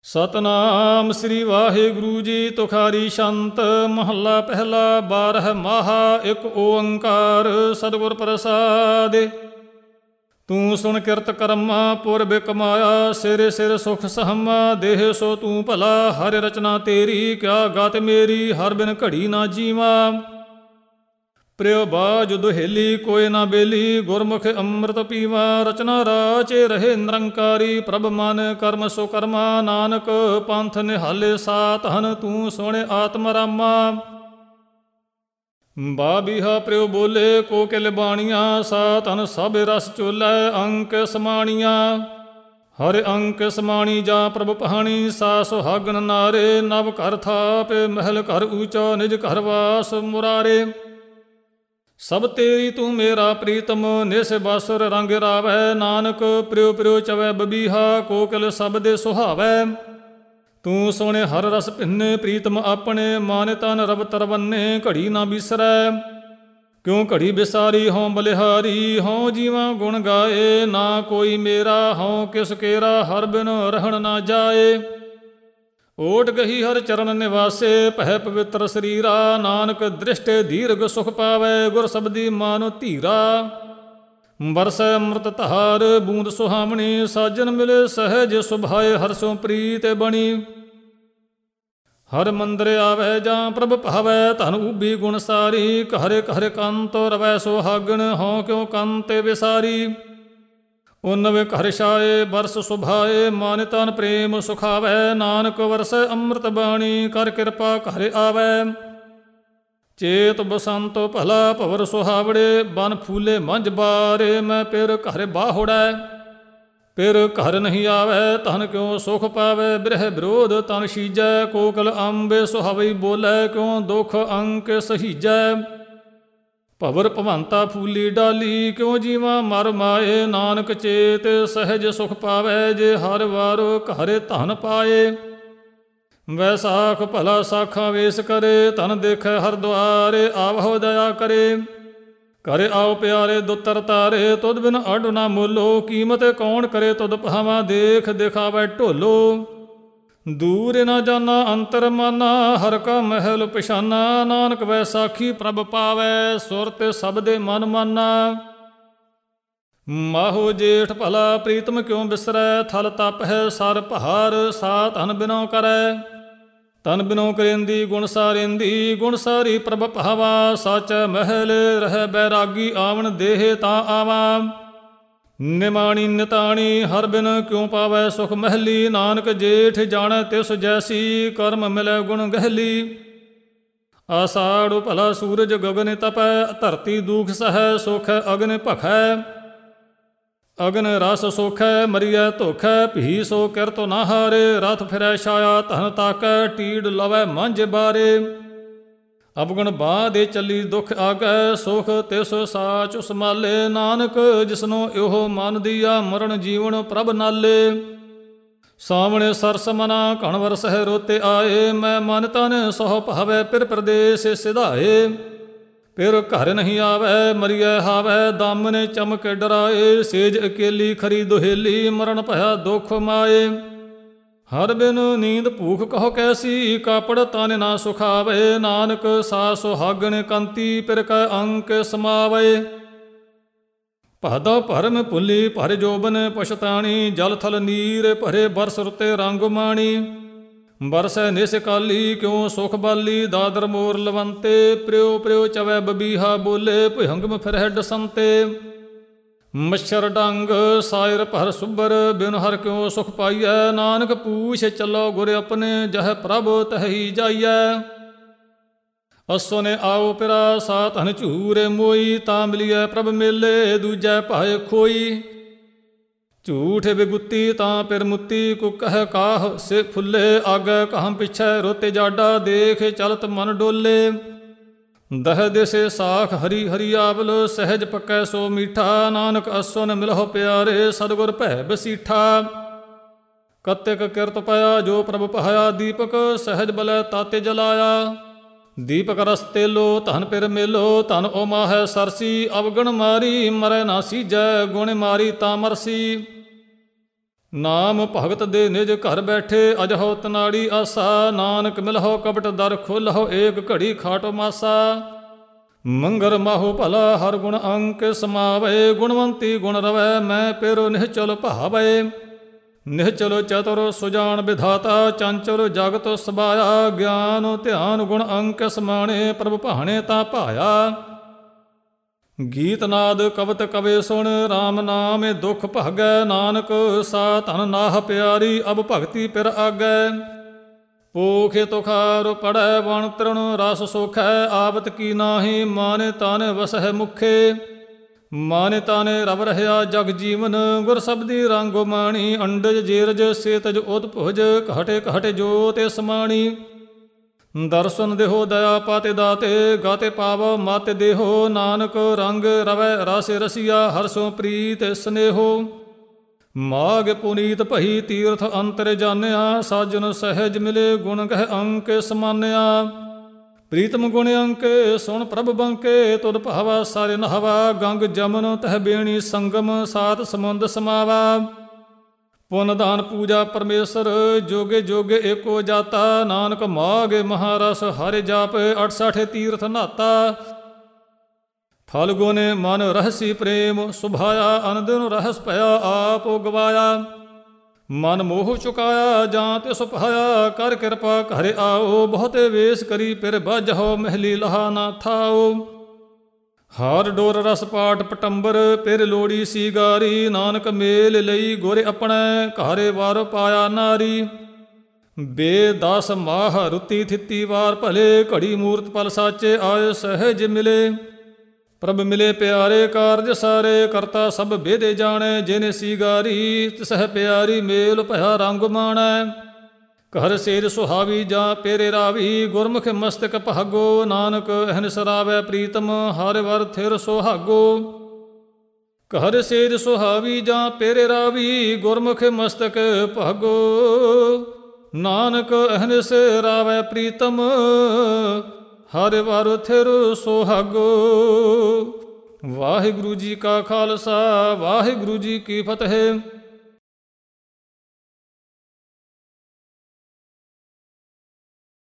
ਸਤਨਾਮ ਸ੍ਰੀ ਵਾਹਿਗੁਰੂ ਜੀ। ਤੁਖਾਰੀ ਸੰਤ ਮਹੱਲਾ ਪਹਿਲਾ। 12 ਮਾਹਾ ਇੱਕ ਓੰਕਾਰ ਸਤਿਗੁਰ ਪ੍ਰਸਾਦਿ। ਤੂੰ ਸੁਣ ਕਿਰਤ ਕਰਮਾ ਪੁਰਬ ਕਮਾਇਆ, ਸਿਰ ਸਿਰ ਸੁਖ ਸਹਮਾ ਦੇਹ ਸੋ ਤੂੰ ਭਲਾ। ਹਰਿ ਰਚਨਾ ਤੇਰੀ ਕਿਆ ਗਤ ਮੇਰੀ, ਹਰ ਬਿਨ ਘੜੀ ਨਾ ਜੀਵਾ। ਪ੍ਰਿਯ ਬਾਜ ਦੁਹੇਲੀ ਕੋਇ ਨਾ ਬੇਲੀ, ਗੁਰਮੁਖ ਅੰਮ੍ਰਿਤ ਪੀਵਾ। ਰਚਨਾ ਰਾਚੇ ਰਹੇ ਨਿਰੰਕਾਰੀ, ਪ੍ਰਭ ਮਨ ਕਰਮ ਸੋ ਕਰਮਾ। ਨਾਨਕ ਪੰਥ ਨਿਹਾਲੇ ਸਾਤ ਹਨ, ਤੂੰ ਸੋਹਣੇ ਆਤਮ ਰਾਮਾ। ਬਾਬੀਹਾ ਪ੍ਰਿਯ ਬੋਲੇ ਕੋ ਕਿਲ ਬਾਣੀਆਂ, ਸਾਤ ਹਨ ਸਭ ਰਸ ਚੋਲੇ ਅੰਕ ਸਮਾਣੀਆਂ। ਹਰਿ ਅੰਕ ਸਮਾਣੀ ਜਾ ਪ੍ਰਭ ਪਹਾਣੀ, ਸਾ ਸੁਹਾਗਣ ਨਾਰੇ। ਨਵ ਘਰ ਥਾਪੇ ਮਹਿਲ ਘਰ ਊਚਾ, ਨਿਜ ਘਰ ਵਾਸ ਮੁਰਾਰੇ। ਸਭ ਤੇਰੀ ਤੂੰ ਮੇਰਾ ਪ੍ਰੀਤਮ, ਨਿਸ ਬਾਸੁਰ ਰੰਗ ਰਾਵੈ। ਨਾਨਕ ਪ੍ਰਿਯ ਪ੍ਰਿਯ ਚਵੈ ਬਬੀਹਾ, ਕੋਕਿਲ ਸਭ ਦੇ ਸੁਹਾਵੈ। ਤੂੰ ਸੋਹਣੇ ਹਰ ਰਸ ਭਿੰਨੇ ਪ੍ਰੀਤਮ ਆਪਣੇ, ਮਾਨ ਤਨ ਰਬ ਤਰਵੰਨੇ ਘੜੀ ਨਾ ਬਿਸਰੈ। ਕਿਉਂ ਘੜੀ ਬਿਸਾਰੀ ਹਉ ਬਲਿਹਾਰੀ, ਹਉ ਜੀਵਾਂ ਗੁਣ ਗਾਏ। ਨਾ ਕੋਈ ਮੇਰਾ ਹਉ ਕਿਸ ਕੇਰਾ, ਹਰ ਬਿਨ ਰਹਿਣ ਨਾ ਜਾਏ। ਓਟ ਗਹੀ ਹਰ ਚਰਨ ਨਿਵਾਸੇ, ਭੈ ਪਵਿੱਤਰ ਸਰੀਰਾ। ਨਾਨਕ ਦ੍ਰਿਸ਼ਟੇ ਦੀਰਘ ਸੁਖ ਪਾਵੈ, ਗੁਰ ਸਬਦੀ ਮਾਨੋ ਧੀਰਾ। ਬਰਸੈ ਅੰਮ੍ਰਿਤ ਧਾਰ ਬੂੰਦ ਸੁਹਾਵਣੀ, ਸਾਜਨ ਮਿਲੇ ਸਹਿਜ ਸੁਭਾਏ। ਹਰ ਸੋ ਪ੍ਰੀਤ ਬਣੀ ਹਰ ਮੰਦਰ ਆਵੈ, ਜਾਂ ਪ੍ਰਭ ਭਾਵੈ। ਧਨ ਉਬੀ ਗੁਣ ਸਾਰੀ, ਘਰੇ ਘਰੇ ਕੰਤ ਰਵੈ ਸੁਹਾਗਣ। ਹਉ ਕਿਉ ਕੰਤੇ ਵਿਸਾਰੀ। ਉਨਵੇ ਘਰ ਛਾਏ ਬਰਸ ਸੁਭਾਏ, ਮਾਨ ਤਨ ਪ੍ਰੇਮ ਸੁਖਾਵੈ। ਨਾਨਕ ਵਰਸੈ ਅੰਮ੍ਰਿਤ ਬਾਣੀ, ਕਰ ਕਿਰਪਾ ਘਰ ਆਵੈ। ਚੇਤ ਬਸੰਤ ਭਲਾ ਭਵਰ ਸੁਹਾਵੜੇ, ਬਨ ਫੂਲੇ ਮੰਝ ਬਾਰੇ। ਮੈਂ ਪਿਰ ਘਰ ਬਾਹੁੜੈ ਪਿਰ ਘਰ ਨਹੀਂ ਆਵੈ, ਧਨ ਕਿਉ ਸੁਖ ਪਾਵੈ। ਬਿਰਹ ਵਿਰੋਧ ਤਨ ਸੀਜੈ, ਕੋਕਲ ਅੰਬੇ ਸੁਹਾਵਈ ਬੋਲੇ। ਕਿਉ ਦੁਖ ਅੰਕ ਸਹੀਜੈ, ਭਵਰ ਭਵੰਤਾ ਫੂਲੀ ਡਾਲੀ। ਕਿਉ ਜੀਵਾ ਮਰ ਮਾਏ, ਨਾਨਕ ਚੇਤ ਸਹਿਜ ਸੁਖ ਪਾਵੈ। ਜੇ ਹਰ ਵਾਰ ਘਰ ਧਨ ਪਾਏ, ਵੈਸਾਖ ਭਲਾ ਸਾਖਾਂ ਵੇਸ ਕਰੇ। ਧਨ ਦੇਖੈ ਹਰ ਦੁਆਰੇ, ਆਵਹੁ ਦਇਆ ਕਰੇ। ਘਰ ਆਓ ਪਿਆਰੇ ਦੁੱਤਰ ਤਾਰੇ, ਤੁਧ ਬਿਨ ਅੱਡ ਨਾ ਮੋਲੋ। ਕੀਮਤ ਕੌਣ ਕਰੇ ਤੁਧ ਭਾਵਾਂ, ਦੇਖ ਦਿਖਾਵੈ ਢੋਲੋ। ਦੂਰ ਨਾ ਜਾਨਾ ਅੰਤਰ ਮਾਨਾ, ਹਰ ਕਾ ਮਹਿਲ ਪਛਾਨਾ। ਨਾਨਕ ਵੈਸਾਖੀ ਪ੍ਰਭ ਪਾਵੈ, ਸੁਰਤ ਸਭ ਦੇ ਮਨ ਮਾਨਾ। ਮਾਹੋ ਜੇਠ ਭਲਾ ਪ੍ਰੀਤਮ ਕਿਉ ਬਿਸਰੈ, ਥਲ ਤਪ ਹੈ ਸਰ ਪਹਾਰ। ਸਾ ਧਨ ਬਿਨੋ ਕਰੈ ਤਨ ਬਿਨੋ ਕਰੇਂਦੀ, ਗੁਣ ਸਾਰੇਂਦੀ ਗੁਣ ਸਾਰੀ ਪ੍ਰਭ ਭਾਵਾ। ਸਾਚੈ ਮਹਿਲ ਰਹਿ ਬੈਰਾਗੀ, ਆਵਣ ਦੇਹ ਤਾਂ ਆਵਾ। ਨਿਮਾਣੀ ਨਿਤਾਣੀ ਹਰ ਬਿਨ ਕਿਉ ਪਾਵੈ ਸੁਖ ਮਹਿਲੀ। ਨਾਨਕ ਜੇਠ ਜਾਣੈ ਤਿਸ ਜੈਸੀ, ਕਰਮ ਮਿਲੈ ਗੁਣ ਗਹਿਲੀ। ਆਸਾੜੁ ਭਲਾ ਸੂਰਜ ਗਗਨ ਤਪੈ, ਧਰਤੀ ਦੂਖ ਸਹੈ। ਸੁਖ ਅਗਨ ਭਖੈ ਅਗਨ ਰਸ ਸੋਖੈ, ਮਰੀਐ ਧੋਖੈ। ਭੀ ਸੋ ਕਿਰਤ ਨਾ ਹਾਰੇ, ਰਥ ਫਿਰੈ ਛਾਇਆ ਧਨ ਤਾਕੈ। ਟੀਡ ਲਵੈ ਮੰਝ ਬਾਰੇ, ਅਵਗੁਣ ਬਾਹ ਦੇ ਚੱਲੀ ਦੁਖ ਆਗੈ। ਸੁਖ ਤਿਸ ਸਾਚ ਸੰਭਾਲੇ, ਨਾਨਕ ਜਿਸਨੋ ਇਹੋ ਮਨ ਦੀਆ। ਮਰਨ ਜੀਵਨ ਪ੍ਰਭ ਨਾਲੇ, ਸਾਵਣੇ ਸਰਸ ਮਨਾ ਘਣ ਵਰਸਹਿ ਰੋਤੇ ਆਏ। ਮੈਂ ਮਨ ਤਨ ਸਹੁ ਭਾਵੈ, ਪਿਰ ਪ੍ਰਦੇਸ ਸਿਧਾਏ। ਫਿਰ ਘਰ ਨਹੀਂ ਆਵੈ, ਮਰੀਐ ਹਾਵੈ। ਦਾਮਨੇ ਚਮਕ ਡਰਾਏ, ਸੇਜ ਅਕੇਲੀ ਖਰੀ ਦੁਹੇਲੀ। ਮਰਨ ਭਇਆ ਦੁਖ ਮਾਏ, ਹਰ ਬਿਨ ਨੀਂਦ ਭੂਖ ਕਹੋ ਕੈਸੀ। ਕਾਪੜ ਤਨ ਨਾ ਸੁਖਾਵੇ, ਨਾਨਕ ਸਾ ਸੁਹਾਗਣ ਕੰਤੀ। ਪਿਰ ਕੈ ਅੰਕ ਸਮਾਵੇ, ਭਾਦੋ ਭਰਮ ਭੁੱਲੀ ਭਰ ਜੋਬਨ ਪਛਤਾਣੀ। ਜਲ ਥਲ ਨੀਰ ਭਰੇ ਬਰਸ ਰੁਤੇ ਰੰਗ ਮਾਣੀ। ਬਰਸੈ ਨਿਸ ਕਾਲੀ ਕਿਉ ਸੁਖ ਬਾਲੀ। ਦਾਦਰ ਮੋਰ ਲਵੰਤੇ, ਪ੍ਰਿਯ ਪ੍ਰਿਯ ਚਵੈ ਬਬੀਹਾ ਬੋਲੇ। ਭੁਹੰਗਮ ਫਿਰਹਿ ਡਸੰਤੇ, ਮੱਛਰ ਡੰਗ ਸਾਇਰ ਭਰ ਸੁਬਰ। ਬਿਨ ਹਰ ਕਿਉ ਸੁਖ ਪਾਈਐ, ਨਾਨਕ ਪੂਛ ਚੱਲੋ ਗੁਰ ਆਪਣੇ। ਜਹ ਪ੍ਰਭ ਤਹੀ ਜਾਈਐ, ਅਸੋ ਨੇ ਆਓ ਪਿਰਾ। ਸਾ ਧਨ ਝੂਰੇ ਮੋਈ, ਤਾਂ ਮਿਲੀਐ ਪ੍ਰਭ ਮੇਲੇ। ਦੂਜੈ ਭਾਏ ਖੋਈ, ਝੂਠ ਵਿਗੁੱਤੀ ਤਾਂ ਪਿਰ ਮੁੱਤੀ। ਕੁਕਹ ਕਾਹ ਸੇ ਫੁੱਲੇ, ਆਗੈ ਕਹਾਂ ਪਿਛੈ। ਰੋਤੇ ਜਾਡਾ ਦੇਖ ਚਲਤ ਮਨ ਡੋਲੇ। ਦਹ ਦਿਸੇ ਸਾਖ ਹਰੀ ਹਰੀ ਆਵਲ, ਸਹਿਜ ਪੱਕੈ ਸੋ ਮੀਠਾ। ਨਾਨਕ ਅਸੋ ਨ ਮਿਲਹੁ ਪਿਆਰੇ, ਸਤਿਗੁਰ ਭੈ ਬਸੀਠਾ। ਕਤਿਕ ਕਿਰਤ ਪਾਇਆ ਜੋ ਪ੍ਰਭ ਪਹਾਇਆ, ਦੀਪਕ ਸਹਿਜ ਬਲੈ ਤਾਤੇ ਜਲਾਇਆ। ਦੀਪਕ ਰਸ ਤੇਲੋ ਧਨ ਪਿਰ ਮੇਲੋ, ਧਨ ਓ ਮਾਹੈ ਸਰਸੀ। ਅਵਗਣ ਮਾਰੀ ਮਰੈ ਨਾ ਸੀਜੈ, ਗੁਣ ਮਾਰੀ ਤਾਂ ਮਰਸੀ। ਨਾਮ ਭਗਤ ਦੇ ਨਿਜ ਘਰ ਬੈਠੇ, ਅਜਹੋ ਤਨਾੜੀ ਆਸਾ। ਨਾਨਕ ਮਿਲਹੁ ਕਪਟ ਦਰ ਖੋਲਹੁ, ਏਕ ਘੜੀ ਖਾਟੋ ਮਾਸਾ। ਮੰਗਰ ਮਾਹੋ ਭਲਾ ਹਰ ਗੁਣ ਅੰਕ ਸਮਾਵੇ, ਗੁਣਵੰਤੀ ਗੁਣ ਰਵੈ ਮੈਂ ਪੇਰੋ ਨਿਹਚਲ ਭਾਵੇ। ਨਿਹਚਲ ਚਤੁਰ ਸੁਜਾਨ ਵਿਧਾਤਾ, ਚੰਚਲ ਜਗਤ ਸਬਾਇਆ। ਗਿਆਨ ਧਿਆਨ ਗੁਣ ਅੰਕ ਸਮਾਣੇ, ਪ੍ਰਭ ਭਾਣੇ ਤਾਂ ਭਾਇਆ। ਗੀਤ ਨਾਦ ਕਵਤ ਕਵੇ ਸੁਣ, ਰਾਮ ਨਾਮੇ ਦੁਖ ਭਾਗੈ। ਨਾਨਕ ਸਾ ਧਨ ਨਾਹ ਪਿਆਰੀ, ਅਬ ਭਗਤੀ ਪਿਰ ਆਗੈ। ਪੋਖੇ ਤੁਖਾਰ ਪੜੈ ਵਣ ਤ੍ਰਿਣ, ਰਸ ਸੋਖੈ ਆਵਤ ਕੀ ਨਾਹੀ। ਮਾਨੇ ਤਾਨੇ ਵਸਹਿ ਮੁਖੇ, ਮਾਨੇ ਤਾਨੇ ਰਵ ਰਹਿਆ ਜਗ ਜੀਵਨ। ਗੁਰ ਸਬਦੀ ਰੰਗੋ ਮਾਣੀ, ਅੰਡਜ ਜੀਰਜ ਸੇਤਜ ਉਦਭੁਜ। ਘਟੇ ਘਟੇ ਜੋਤਿ ਸਮਾਣੀ, ਦਰਸ਼ਨ ਦੇਹੋ ਦਇਆ ਪਾਤੇ ਦਾਤੇ। ਗਾਤੇ ਪਾਵ ਮਾਤੇ ਦੇਹੋ, ਨਾਨਕ ਰੰਗ ਰਵੈ ਰਾਸੇ ਰਸੀਆ। ਹਰਸੋਂ ਪ੍ਰੀਤ ਸਨੇਹੋ, ਮਾਗ ਪੁਨੀਤ ਭਈ ਤੀਰਥ ਅੰਤਰ ਜਾਣਿਆ। ਸਾਜਨ ਸਹਿਜ ਮਿਲੇ ਗੁਣ ਗਹਿ ਅੰਕ ਸਮਾਨਿਆ। ਪ੍ਰੀਤਮ ਗੁਣ ਅੰਕ ਸੁਣ ਪ੍ਰਭ ਬੰਕੇ, ਤੁਧ ਭਾਵਾ ਸਾਰੇ ਨਹਵਾ। ਗੰਗ ਜਮਨ ਤਹ ਬੇਣੀ ਸੰਗਮ, ਸਾਤ ਸਮੁੰਦ ਸਮਾਵਾ। ਪੁੰਨ ਦਾਨ ਪੂਜਾ ਪਰਮੇਸ਼ਰ, ਜੋਗੇ ਜੋਗੇ ਏਕੋ ਜਾਤਾ। ਨਾਨਕ ਮਾਗ ਮਹਾਰਸ ਹਰਿ ਜਾਪ, 68 ਤੀਰਥ ਨਾਤਾ। ਫਲ ਗੁਣ ਮਨ ਰਹਸੀ ਪ੍ਰੇਮ, ਸੁਭਾਇਆ ਅਨੰਦਨ ਰਹਸ ਭਇਆ। ਆਪ ਗਵਾਇਆ ਮਨ ਮੋਹ ਚੁਕਾਇਆ, ਜਾਂ ਤਿਸ ਭਾਇਆ। ਕਰ ਕਿਰਪਾ ਘਰ ਆਓ, ਬਹੁਤੇ ਵੇਸ ਕਰੀ ਪਿਰ ਬਾਝਹੁ। ਮਹਿਲੀ ਲਹਾ ਨਾ ਥਾਓ, ਹਰ ਡੋਰ ਰਸ ਪਾਠ ਪਟੰਬਰ। ਪਿਰ ਲੋੜੀ ਸੀ ਗਾਰੀ, ਨਾਨਕ ਮੇਲ ਲਈ ਗੁਰ ਆਪਣੈ। ਘਾਰੇ ਵਾਰ ਪਾਇਆ ਨਾਰੀ, ਬੇਦਸ ਮਾਹ ਰੁੱਤੀ ਥਿੱਤੀ ਵਾਰ ਭਲੇ। ਘੜੀ ਮੂਰਤ ਪਲ ਸਾਚੇ, ਆਏ ਸਹਿਜ ਮਿਲੇ। ਪ੍ਰਭ ਮਿਲੇ ਪਿਆਰੇ, ਕਾਰਜ ਸਾਰੇ ਕਰਤਾ ਸਭ ਬੇਦੇ ਜਾਣੈ। ਜਿਨ ਸੀ ਗਾਰੀ ਤਿਸਹਿ ਪਿਆਰੀ, ਮੇਲ ਭਇਆ ਰੰਗ ਮਾਣੈ। ਘਰ ਸੇਰ ਸੁਹਾਵੀ ਜਾਂ ਪੇਰੇ ਰਾਵੀ, ਗੁਰਮੁਖ ਮਸਤਕ ਭਾਗੋ। ਨਾਨਕ ਅਹਨ ਸਰਾਵੈ ਪ੍ਰੀਤਮ, ਹਰ ਵਰ ਥਿਰ ਸੁਹਾਗੋ। ਘਰ ਸੇਰ ਸੁਹਾਵੀ ਜਾਂ ਪੇਰੇ ਰਾਵੀ, ਗੁਰਮੁਖ ਮਸਤਕ ਭਾਗੋ। ਨਾਨਕ ਅਹਨ ਸਰਾਵੈ ਪ੍ਰੀਤਮ, ਹਰ ਵਰ ਥਿਰ ਸੁਹਾਗੋ। ਵਾਹਿਗੁਰੂ ਜੀ ਕਾ ਖਾਲਸਾ, ਵਾਹਿਗੁਰੂ ਜੀ ਕੀ ਫਤਿਹ।